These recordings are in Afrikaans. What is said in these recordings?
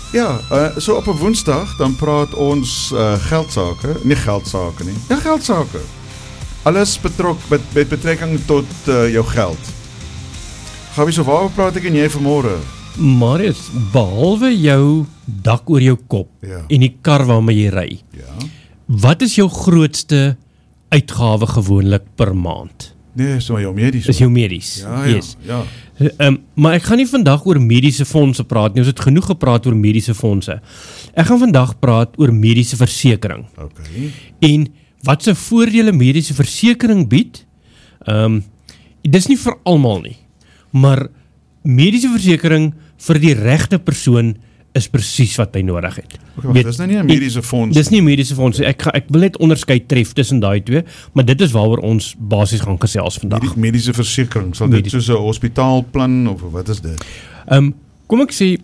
Ja, so op 'n Woensdag dan praat ons geldsake, nie geldsake nie. Ja, geldsake. Alles met betrekking tot jou geld. Gawie, so waaroor praat ek en jy vanmôre? Marius, behalwe jou dak oor jou kop en die kar waarmee jy ry, wat is jou grootste uitgawe gewoonlik per maand? Nee, so jou medies. Is jou medies. Ja, yes. ja. Maar ek gaan nie vandag oor mediese fondse praat nie, ons het genoeg gepraat oor mediese fondse. Ek gaan vandag praat oor mediese versekering. Okay. En wat se voordele mediese versekering bied, dis nie vir almal nie, maar mediese versekering vir die regte persoon is presies wat hy nodig het. Okay, dis nou nie 'n mediese fonds. Dis nie 'n mediese fonds. Ek wil net onderskei tref tussen daai twee, maar dit is waaroor ons basies gaan gesels vandag. Mediese versekering, sal dit soos 'n hospitaalplan of wat is dit? Kom ek sê,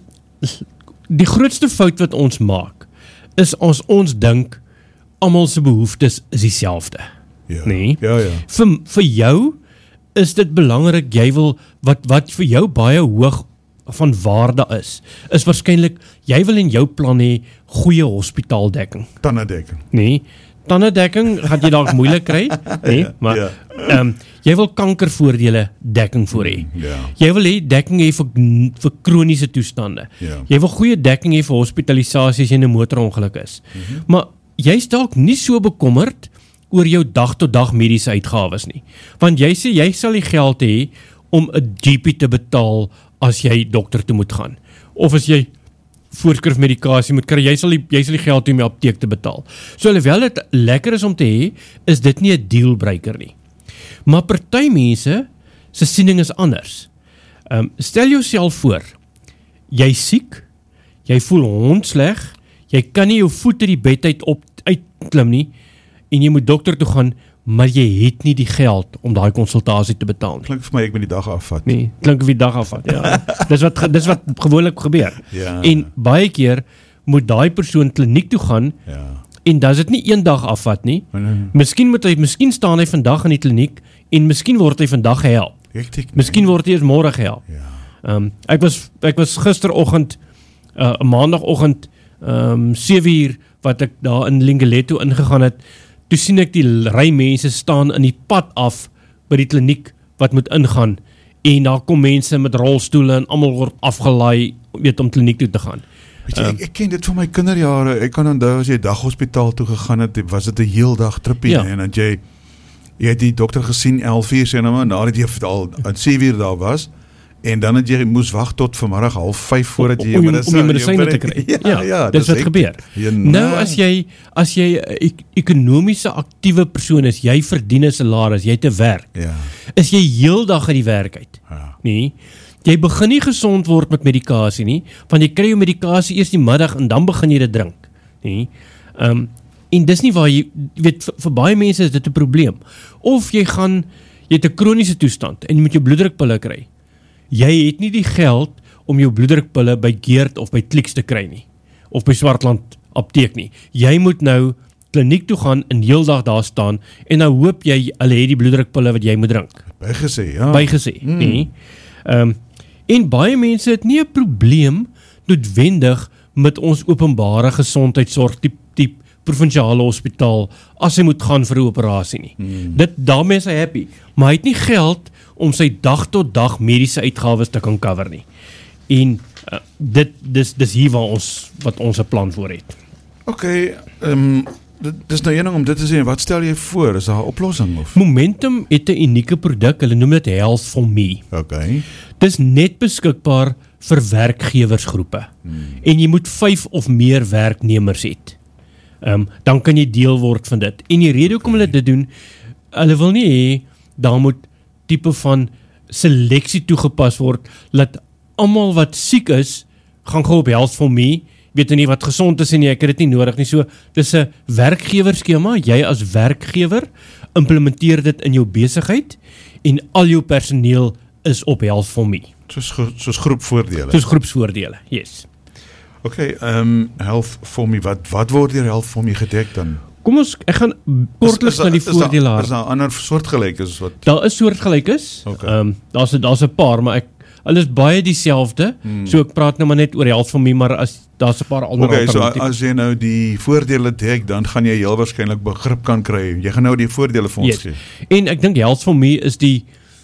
die grootste fout wat ons maak, is as ons dink, almal se behoeftes is dieselfde. Ja. Nee? Ja. Vir jou is dit belangrik, jy wil, wat vir jou baie hoog van waarde is waarskynlik, jy wil in jou plan hê, goeie hospitaaldekking. Tandedekking. Nee, tandedekking gaan jy dalk moeilik kry, nee, maar jy wil kankervoordele dekking voor hê. Jy wil hê dekking hê vir kroniese toestande. Jy wil goeie dekking hê vir hospitalisasie as jy in 'n motorongeluk is. Maar jy is dalk nie so bekommerd oor jou dag-tot-dag mediese uitgawes nie. Want jy sê jy sal die geld hê om 'n GP te betaal as jy dokter toe moet gaan. Of as jy voorskrif medikasie moet kry, jy sal die geld hê om die apteek te betaal. So alhoewel dit lekker is om te hê, is dit nie 'n dealbreaker nie. Maar party mense se siening is anders. Stel jouself voor, jy siek, jy voel hondsleg, jy kan nie jou voet uit die bed uitklim nie, en jy moet dokter toe gaan, maar jy het nie die geld om daai konsultasie te betaal nie. Klink vir my ek moet die dag afvat. Nee, klink of die dag afvat, ja. Dis wat gewoonlik gebeur. Ja. En baie keer moet daai persoon kliniek toe gaan, en dan is dit nie een dag afvat nie. Miskien staan hy vandag in die kliniek, en miskien word hy vandag gehelp. Miskien word hy eers môre gehelp. Ek was gisteroggend, maandagoggend, 7:00, wat ek daar in Lingeletto ingegaan het, toe sien ek die ry mense staan in die pad af by die kliniek wat moet ingaan, en daar kom mense met rolstoele en almal word afgelaai, om kliniek toe te gaan. Weet jy, ek ken dit van my kinderjare. Ek kan onthou as jy daghospitaal toe gegaan het, was dit 'n heel dag trippie, en dat jy het die dokter gesien 11:00 sê nou maar, nadat jy al 7:00 daar was, en dan het jy moes wag tot vanmiddag 4:30 voordat jy om jou medisyne te kry. Ja, dis wat gebeur. Nou as jy 'n ekonomiese aktiewe persoon is, jy verdien 'n salaris, jy te werk. Is jy heeldag uit die werk uit. Nee. Jy begin nie gesond word met medikasie nie, want jy kry jou medikasie eers die middag en dan begin jy dit drink. Nee. En dis nie waar jy weet, vir baie mense is dit 'n probleem. Of jy het 'n kroniese toestand en jy moet jou bloeddrukpille kry. Jy het nie die geld om jou bloeddrukpille by Geert of by Clicks te kry nie, of by Swartland apteek nie. Jy moet nou kliniek toe gaan en heeldag daar staan, en nou hoop jy, hulle het die bloeddrukpille wat jy moet drink. Bygesê, nee. En baie mense het nie 'n probleem noodwendig met ons openbare gesondheidsorg, die provinsiale hospitaal, as hy moet gaan vir 'n operasie nie. Daarmee is hy happy, maar hy het nie geld om sy dag-tot-dag mediese uitgawes te kan cover nie. En dis hier wat ons 'n plan voor het. Okay, dis nou een ding om dit te sê, wat stel jy voor? Is daar 'n oplossing of? Momentum het 'n unieke produk, hulle noem dit Health for Me. Okay. Dis net beskikbaar vir werkgewersgroepe. En jy moet 5 of meer werknemers hê. Dan kan jy deel word van dit. En die rede hoekom hulle dit doen, hulle wil nie hê, daar moet tipe van seleksie toegepas word, dat almal wat siek is, gaan gou op Health for Me, weet nie wat gesond is en ek het dit nie nodig nie. So, dis 'n werkgewerskema, jy as werkgewer implementeer dit in jou besigheid, en al jou personeel is op Health for Me. Soos groepvoordele. Soos groepsvoordele, yes. Okay, Health for Me, wat word deur Health for Me gedek dan? Kom ek gaan kortliks na die voordele. Is daar ander soortgelyk is wat? Daar is soortgelyk is. Okay. Daar's 'n paar, maar Hulle is baie dieselfde, so ek praat nou maar net oor die Health4Me, maar as daar's 'n paar ander alternatiewe. So as jy nou die voordele dek, dan gaan jy heel waarskynlik begrip kan kry. Jy gaan nou die voordele vir ons gee. En ek dink Health4Me is die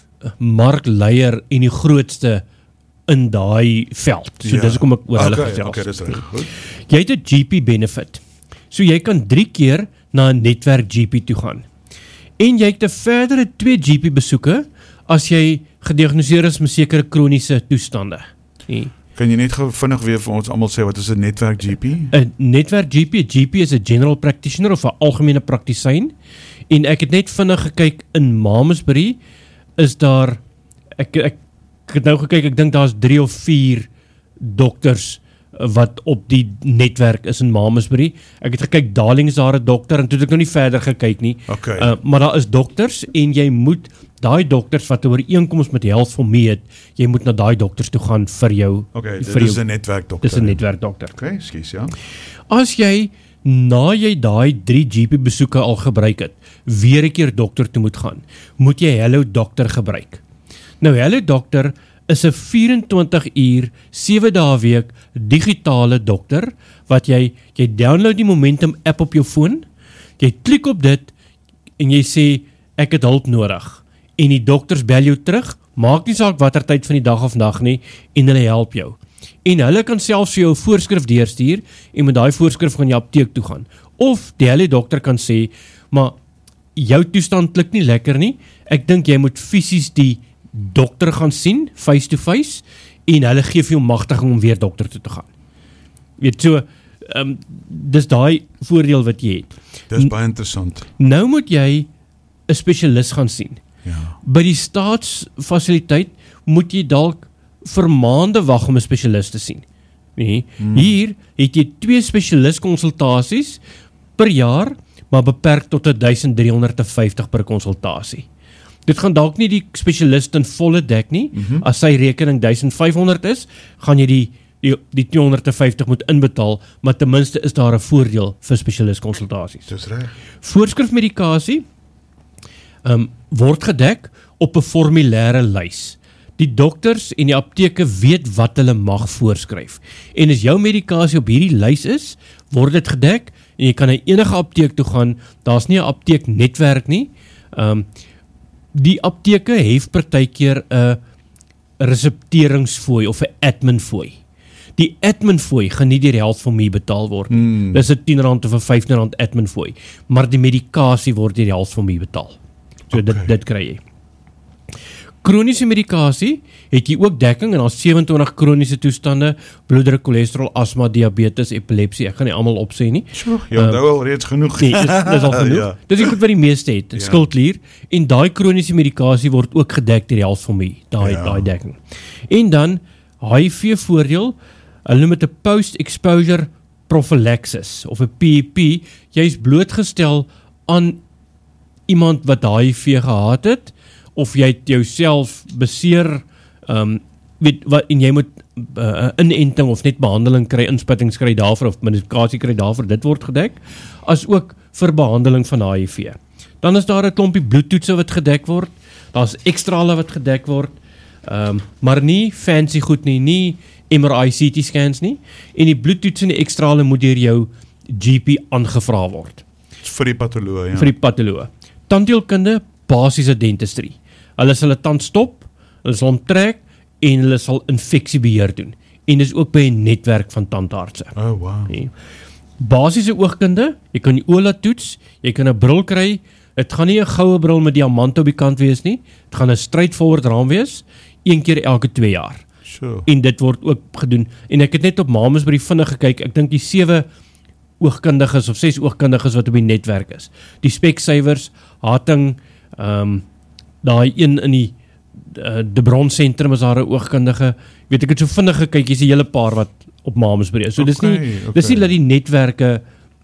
markleier en die grootste in daai veld. So dis hoekom ek oor hulle gesels. Okay, dis reg. Goed. Jy het 'n GP benefit. So jy kan 3 keer na 'n netwerk GP toe gaan. En jy het 'n verdere 2 GP besoeke as jy gediagnoseer is met sekere kroniese toestande. Kan jy net vinnig weer vir ons almal sê wat is 'n netwerk GP? 'n Netwerk GP, 'n GP is 'n general practitioner of 'n algemene praktisyn. En ek het net vinnig gekyk in Malmesbury is daar ek het nou gekyk, ek dink daar's 3 of 4 dokters wat op die netwerk is in Malmesbury. Ek het gekyk, Darling is daar 'n dokter en toe het ek nou nie verder gekyk nie. Okay. Maar daar is dokters en jy moet daai dokters wat 'n ooreenkoms met Health4Me het, jy moet na daai dokters toe gaan vir jou. Okay, dit is 'n netwerkdokter. Dis 'n netwerkdokter. Okay, skus, ja. As jy na jy daai 3 GP besoeke al gebruik het, weer 'n keer dokter toe moet gaan, moet jy Hello Dokter gebruik. Nou Hello Dokter is 'n 24 uur, 7 dae 'n week digitale dokter wat jy download die Momentum app op jou foon, jy klik op dit en jy sê ek het hulp nodig en die dokters bel jou terug, maak nie saak watter tyd van die dag of nag nie en hulle help jou. En hulle kan selfs vir jou 'n voorskrif deurstuur en met daai voorskrif gaan jy apteek toe gaan. Of die Hello Dokter kan sê, maar jou toestand klink nie lekker nie, ek dink jy moet fisies die dokter gaan sien, face to face, en hulle gee vir jou magtiging om weer dokter toe te gaan. Weet so, dis daai voordeel wat jy het. Dis baie interessant. Nou moet jy 'n spesialis gaan sien. Ja. By die staatsfasiliteit moet jy dalk vir maande wag om 'n spesialis te sien. Nee, hier het jy 2 spesialiskonsultasies per jaar, maar beperk tot 1350 per konsultasie. Dit gaan dalk nie die spesialist in volle dek nie. As sy rekening 1500 is, gaan jy die 250 moet inbetaal, maar ten minste is daar 'n voordeel vir spesialistkonsultasies. Dis reg. Voorskrifmedikasie word gedek op 'n formulêre lys. Die dokters en die apteke weet wat hulle mag voorskryf. En as jou medikasie op hierdie lys is, word dit gedek en jy kan na enige apteek toe gaan. Daar's nie 'n apteeknetwerk nie. Die apteke hef partykeer 'n resepteringsfooi of 'n adminfooi. Die adminfooi gaan nie deur Health4Me betaal word nie. Dis 'n R10 of 'n R15 adminfooi, maar die medikasie word deur Health4Me betaal. So dit kry jy. Kroniese medikasie het jy ook dekking en daar's 27 kroniese toestande: bloeddruk, cholesterol, asma, diabetes, epilepsie. Ek gaan nie almal opsê nie. Sjoe, jy onthou al reeds genoeg. Nee, dis al genoeg. Ja. Dis die goed wat die meeste het. Skildklier en daai kroniese medikasie word ook gedek deur die Health4Me, daai dekking. En dan HIV voordeel, hulle noem dit 'n post-exposure prophylaxis of 'n PEP. Jy's blootgestel aan iemand wat HIV gehad het, of jy het jouself beseer, weet wat, en jy moet inenting of net behandeling kry, inspittings kry daarvoor of medikasie kry daarvoor, dit word gedek, as ook vir behandeling van HIV. Dan is daar 'n klompie bloedtoetse wat gedek word, daar's ekstrale wat gedek word, maar nie fancy goed nie MRI, CT scans nie, en die bloedtoetse en die ekstrale moet deur jou GP aangevra word. Vir die patoloog, ja. Vir die patoloog. Tandheelkunde, basiese dentistry. Hulle sal 'n tand stop, hulle sal hom trek en hulle sal infeksiebeheer doen. En dis ook by 'n netwerk van tandartse. Oh, wow. Nee. Basiese oogkunde, jy kan die oë laat toets, jy kan 'n bril kry. Dit gaan nie 'n goue bril met diamante op die kant wees nie. Dit gaan 'n straightforward raam wees, 1 keer elke 2 jaar. Sure. En dit word ook gedoen. En ek het net op Malmesbury vinnig gekyk. Ek dink die 7 oogkundiges of 6 oogkundiges wat op die netwerk is. Die speksuiwers, Hating, daai een in die De Bron sentrum is daar 'n oogkundige. Weet ek het so vinnig gekyk, hier's 'n hele paar wat op Malmesbury is. So dis nie dat die netwerke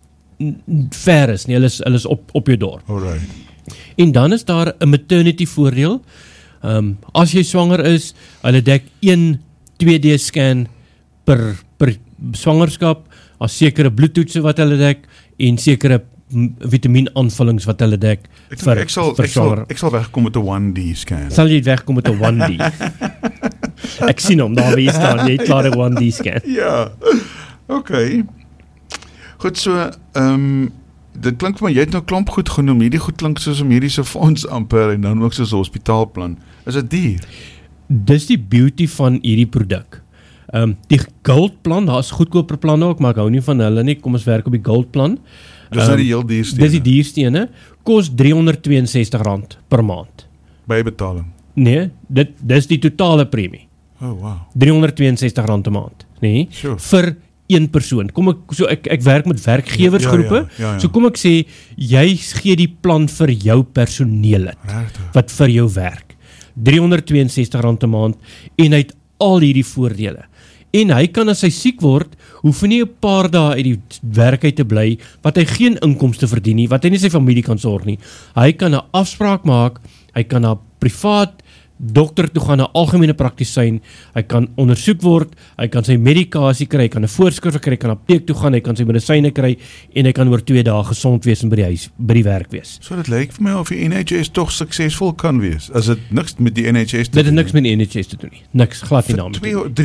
ver is nie. Hulle is op jou dorp. Alright. En dan is daar 'n maternity voordeel. As jy swanger is, hulle dek 1 2D scan per swangerskap, as sekere bloedtoetse wat hulle dek en sekere vitamienaanvullings wat hulle dek vir swanger. Ek sal wegkom met 'n 1D scan. Sal jy wegkom met 'n 1D? Ek sien hom daar weer staan, jy het klaar 'n 1D scan. Ja, okay. Goed, so, dit klink vir my, jy het nou klomp goed genoem, hierdie goed klink soos 'n mediese fonds amper, en dan ook soos 'n hospitaalplan. Is dit duur? Dis die beauty van hierdie produk. Die gold plan, daar is goedkoper planne ook, maar ek hou nie van hulle nie, kom ons werk op die gold plan. Dis nou die heel duurste. Dis die duurste ene, kos R362 per maand. Bybetaling? Nee, dis die totale premie. Oh, wow. R362 'n maand, nee, sure. Vir een persoon. Ek werk met werkgewersgroepe, ja. So kom ek sê, jy gee die plan vir jou personeel wat vir jou werk. R362 'n maand, en hy het al hierdie voordele. En hy kan, as hy siek word, hoef nie 'n paar dae uit die werk uit te bly, wat hy geen inkomste verdien nie, wat hy nie sy familie kan sorg nie. Hy kan 'n afspraak maak, hy kan na privaat dokter toe gaan, 'n algemene praktisyn, hy kan ondersoek word, hy kan sy medikasie kry, hy kan 'n voorskrif kry, hy kan apteek toe gaan, hy kan sy medisyne kry, en hy kan oor 2 dae gesond wees en by die werk wees. So dit lyk vir my of die NHS toch suksesvol kan wees, as dit niks met die NHS te doen. Dit het niks met die NHS te doen nie, niks, glad nie daarmee.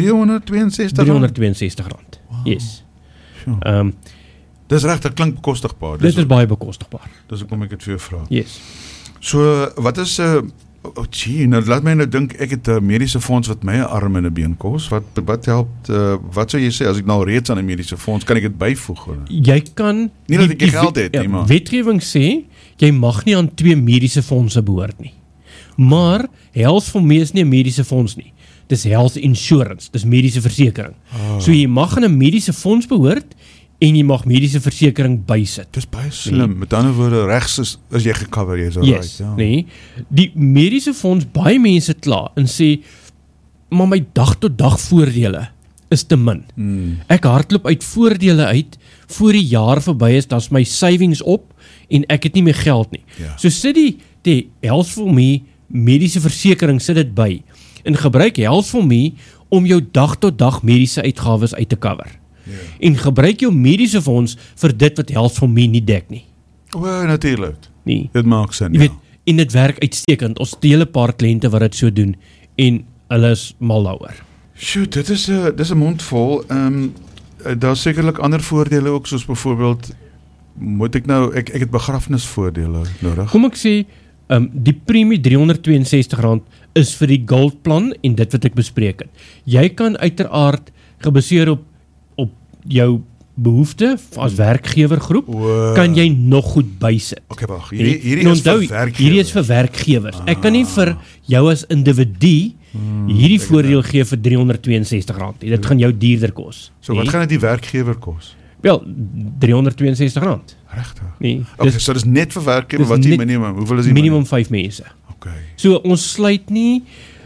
R362? Wow. Yes. Sure. Dis reg, dit klink bekostigbaar. Dit is baie bekostigbaar. Dis hoekom ek dit vir jou vra. Yes. So, wat is nou laat my nou dink, ek het 'n mediese fonds wat my 'n arm en 'n been kos. Wat help, wat sou jy sê, as ek nou reeds aan 'n mediese fonds, kan ek dit byvoeg? Jy kan nie dat ek geld het nie, maar wetgewing sê, jy mag nie aan 2 mediese fondse behoort nie. Maar Health for Me is nie 'n mediese fonds nie. Dis health insurance, dis mediese versekering. So jy mag aan 'n mediese fonds behoort, en jy mag mediese versekering bysit. Dis baie slim. Met ander woorde, regs is jy gecover, jy is alright. Yes, nee. Die mediese fonds, baie mense kla en sê, maar my dag tot dag voordele is te min. Ek hardloop uit voordele uit, voor die jaar verby is, dan is my savings op, en ek het nie meer geld nie. Ja. So sit die Health for Me mediese versekering, sit dit by, en gebruik Health for Me om jou dag tot dag mediese uitgawes uit te cover. En gebruik jou mediese fonds vir dit wat Health for Me nie dek nie. Natuurlijk. Nee. Dit maak sin, jy weet, en dit werk uitstekend. Ons het 'n hele paar kliënte wat dit so doen, en hulle is mal daaroor. Sjoe, dit is 'n mond vol. Daar's sekerlik ander voordele ook, soos byvoorbeeld, moet ek nou, ek het begrafnisvoordele nodig. Kom ek sê, die premie R362 is vir die gold plan, en dit wat ek bespreek het. Jy kan uiteraard, gebaseer op jou behoefte as werkgewergroep, kan jy nog goed bysit. Okay, wag. Hierdie is vir werkgewers. Hierdie is vir werkgewers. Ek kan nie vir jou as individu hierdie voordeel gee vir R362 nie. Dit gaan jou duurder kos. So wat gaan dit die werkgewer kos? Wel, R362. Regtig? Nee. Okay, so dis net vir werkgewer, wat is die minimum? Hoeveel is die minimum 5 mense. Okay. So ons sluit nie,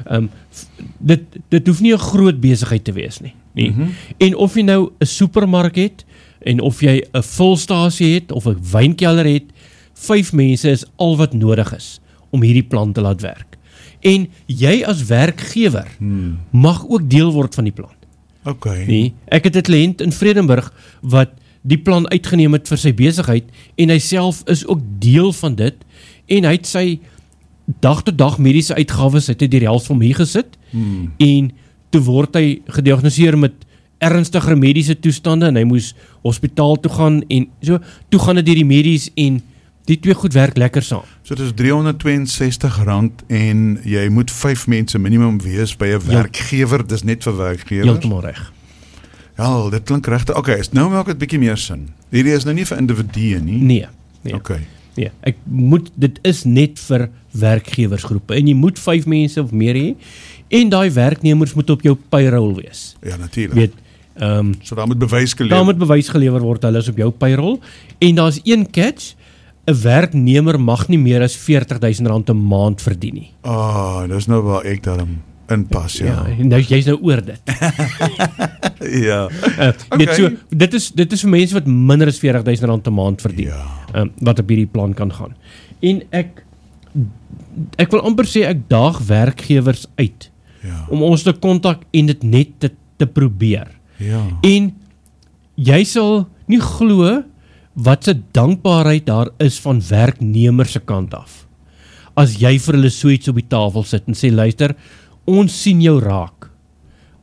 dit hoef nie 'n groot besigheid te wees nie. En of jy nou 'n supermark het, en of jy 'n vulstasie het, of 'n wynkelder het, 5 mense is al wat nodig is om hierdie plan te laat werk. En jy as werkgewer mag ook deel word van die plan. Okay. Nee, ek het 'n kliënt in Vredenburg wat die plan uitgeneem het vir sy besigheid, en hy self is ook deel van dit, en hy het sy dag tot dag mediese uitgawes het hy die Health for Me gesit, en toe word hy gediagnoseer met ernstigere mediese toestande, en hy moes hospitaal toe gaan, en so, toe gaan dit deur die medies, en die twee goed werk lekker saam. So dit is R362, en jy moet 5 mense minimum wees by 'n werkgewer, dis net vir werkgewers. Heeltemal reg. Ja, dit klink regtig. Okay, nou maak dit bietjie meer sin. Hierdie is nou nie vir individue nie. Nee. Okay. Nee, dit is net vir werkgewersgroepe, en jy moet 5 mense of meer hê, en daai werknemers moet op jou payroll wees. Ja, natuurlik. Weet, so daar moet bewys gelewer. Daar moet bewys gelewer word, hulle is op jou payroll, en daar's een catch, 'n werknemer mag nie meer as R40,000 'n maand verdien nie. Dis nou waar ek daarin inpas, ja. Nou jy's nou oor dit. Ja. Okay. So, dit is vir mense wat minder as R40,000 'n maand verdien, wat op hierdie plan kan gaan. En ek wil amper sê, ek daag werkgewers uit, om ons te kontak en dit net te probeer. Ja. En jy sal nie glo wat se dankbaarheid daar is van werknemers se kant af. As jy vir hulle so iets op die tafel sit en sê, luister, ons sien jou raak.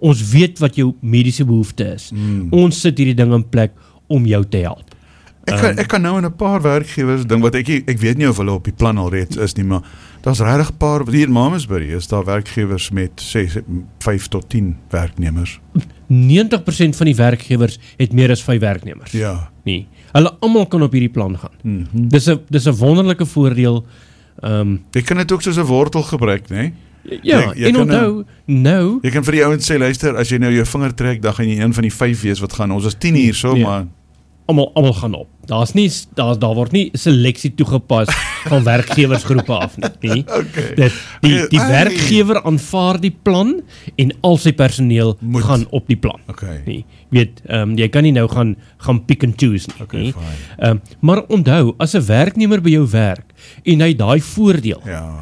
Ons weet wat jou mediese behoefte is. Ons sit hierdie ding in plek om jou te help. Ek kan nou in 'n paar werkgewers ding, wat ek weet nie of hulle op die plan al reeds is nie, maar daar's regtig 'n paar, hier in Mamasbury is daar werkgewers met 5 tot 10 werknemers. 90% van die werkgewers het meer as 5 werknemers. Ja. Nee. Hulle almal kan op hierdie plan gaan. Dis 'n wonderlike voordeel. Jy kan dit ook soos 'n wortel gebruik, né? Ja, en onthou, nou... Jy kan vir die ouens sê, luister, as jy nou jou vinger trek, dan gaan jy een van die 5 wees wat gaan. Ons is 10 hier so, maar... Almal gaan op. Daar word nie seleksie toegepas van werkgewersgroepe af nie. Okay. Die werkgewer aanvaar die plan en al sy personeel gaan op die plan. Okay. Nie. Weet, jy kan nie nou gaan pick and choose nie. Okay, maar onthou, as 'n werknemer by jou werk en hy daai voordeel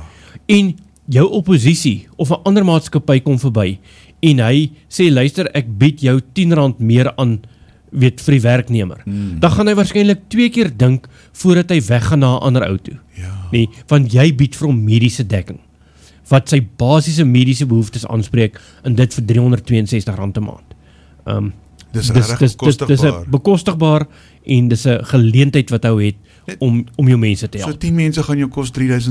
en jou oppositie of 'n ander maatskappy kom verby en hy sê, luister, ek bied jou R10 meer aan vir die werknemer. Dan gaan hy waarskynlik 2 keer dink voordat hy weggaan na 'n ander ou toe. Nee, want jy bied vir hom mediese dekking wat sy basiese mediese behoeftes aanspreek en dit vir R362 'n maand. Dis bekostigbaar. Dis 'n bekostigbaar en dis 'n geleentheid wat hy het om jou mense te help. So 10 mense gaan jou kos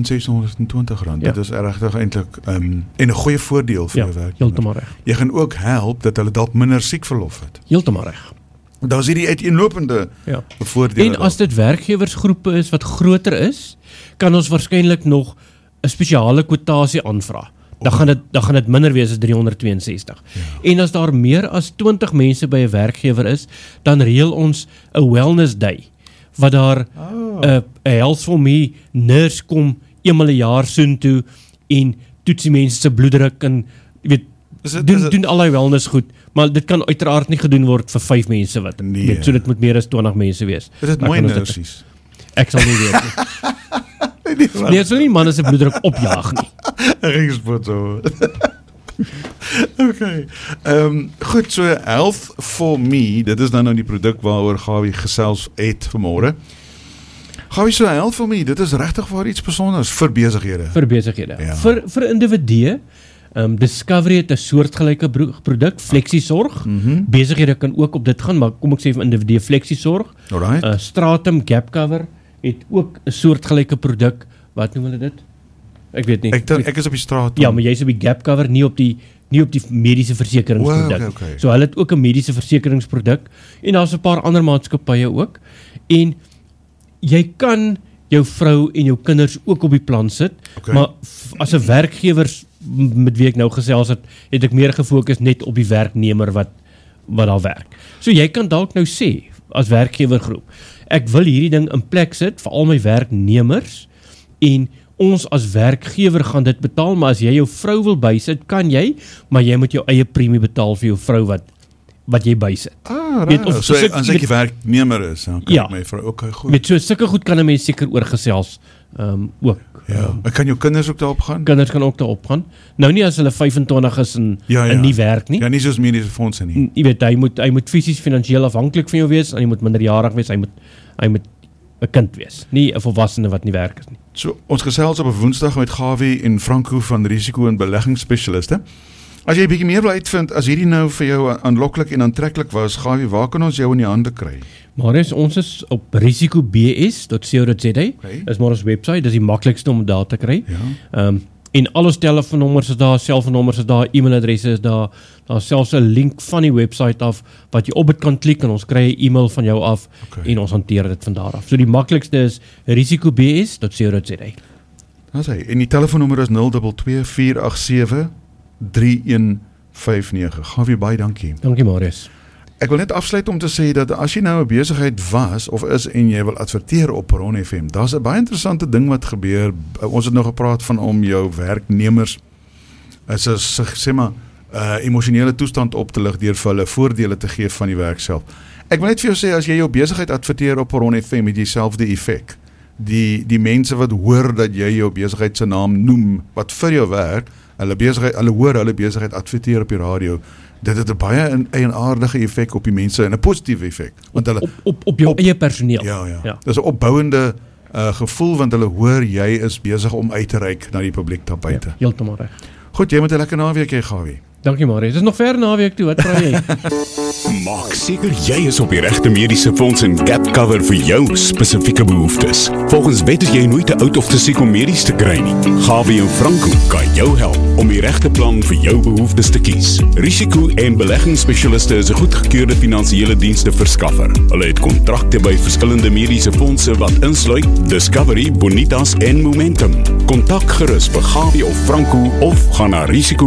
R3,620. Dit is regtig eintlik en 'n goeie voordeel vir jou werk. Heeltemal reg. Jy gaan ook help dat hulle dalk minder siekverlof het. Heeltemal reg. Daar is hierdie uiteenlopende voordele. En as dit werkgewersgroepe is wat groter is, kan ons waarskynlik nog 'n spesiale kwotasie aanvra. Dan gaan dit minder wees as 362. En as daar meer as 20 mense by 'n werkgewer is, dan reël ons 'n wellness day wat daar 'n health for me nurse kom eenmal 'n jaar soontoe en toets die mense se bloeddruk en weet doen al die wellness goed, maar dit kan uiteraard nie gedoen word vir 5 mense wat so dit moet meer as 20 mense wees. Is dit mooi nursies? Ek sal nie weet nie. Nee, het sal nie manne se bloeddruk opjaag nie. Ek spot so. Okay. Goed, so Health for Me, dit is dan nou die produk waaroor Gawie gesels het vanmôre. Gawie, so Health for Me, dit is regtig waar iets besonders vir besighede. Vir besighede. Vir individue. Discovery het 'n soortgelyke produk, Flexisorg. Besighede kan ook op dit gaan, maar kom ek sê vir individue Flexisorg. Stratum Gap Cover het ook 'n soortgelyke produk. Wat noem hulle dit? Ek weet nie. Ek is op die straat. Ja, maar jy's op die Gap Cover, nie op die mediese versekeringsproduk. Okay. So hulle het ook 'n mediese versekeringsproduk en daar's 'n paar ander maatskappye ook. En jy kan jou vrou en jou kinders ook op die plan sit, maar as 'n werkgewer met wie ek nou gesels het ek meer gefokus net op die werknemer wat daar werk. So jy kan dalk nou sê, as werkgewergroep, ek wil hierdie ding in plek sit vir al my werknemers en ons as werkgewer gaan dit betaal, maar as jy jou vrou wil bysit, kan jy, maar jy moet jou eie premie betaal vir jou vrou wat jy bysit. So as ek die werknemer is, dan kan my vrou ook goed. Met so sulke goed kan 'n mens seker oorgesels ook. Ek kan jou kinders ook daarop gaan? Kinders kan ook daarop gaan. Nou nie as hulle 25 is en nie werk nie. Ja, nie soos mediese fondse nie. Jy weet, hy moet fisies finansiëel afhanklik van jou wees en hy moet minderjarig wees, hy moet 'n kind wees, nie 'n volwassene wat nie werk is nie. So ons gesels op 'n Woensdag met Gawie en Franco van risiko- en beleggingsspesialiste. As jy 'n bietjie meer wil uitvind, as hierdie nou vir jou aanloklik en aantreklik was, Gawie, waar kan ons jou in die hande kry? Maar ons is op risicobs.co.za. Dis maar ons webwerf, dis die maklikste om daar te kry. En al ons telefoonnommers is daar, selfoonnommers is daar, e-mailadresse is daar. Daar's selfs 'n link van die webwerf af wat jy op dit kan klik en ons kry 'n e-mail van jou af en ons hanteer dit van daar af. So die maklikste is risicobs.co.za. Dis hy. En die telefoonnommer is 022 487 3159. Gawie, baie dankie. Dankie, Marius. Ek wil net afsluit om te sê dat as jy nou 'n besigheid was of is en jy wil adverteer op Ron FM, daar's 'n baie interessante ding wat gebeur. Ons het nou gepraat van om jou werknemers as 'n sê maar emosionele toestand op te lig deur vir hulle voordele te gee van die werk self. Ek wil net vir jou sê, as jy jou besigheid adverteer op Ron FM, het jy dieselfde effek. Die mense wat hoor dat jy jou besigheid se naam noem wat vir jou werk, hulle hoor hulle besigheid adverteer op die radio. Dit het 'n baie eienaardige effek op die mense en 'n positiewe effek, want hulle op jou eie personeel. Ja. Dis 'n opbouende gevoel want hulle hoor jy is besig om uit te reik na die publiek daar buite. Heeltemal reg. Goed, jy moet 'n lekker naweek hê, Gawie. Dankie Marius, dit is nog ver naweek toe, wat vra jy? Maak seker jy is op die regte mediese fonds en gap cover vir jou spesifieke behoeftes. Volgens wet is jy nooit te oud of te siek om medies te kry nie. Gabio Franco kan jou help om die regte plan vir jou behoeftes te kies. Risiko- en beleggingsspesialiste is 'n goedgekeurde finansiële dienste verskaffer. Hulle het kontrakte by verskillende mediese fondse wat insluit Discovery, Bonitas en Momentum. Kontak gerus vir Gabio Franco of gaan na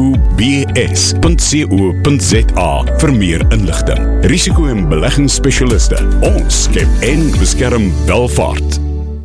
risikobs.co.za vir meer inligting. Risiko- en beleggingsspesialiste. Ons skep en beskerm welvaart.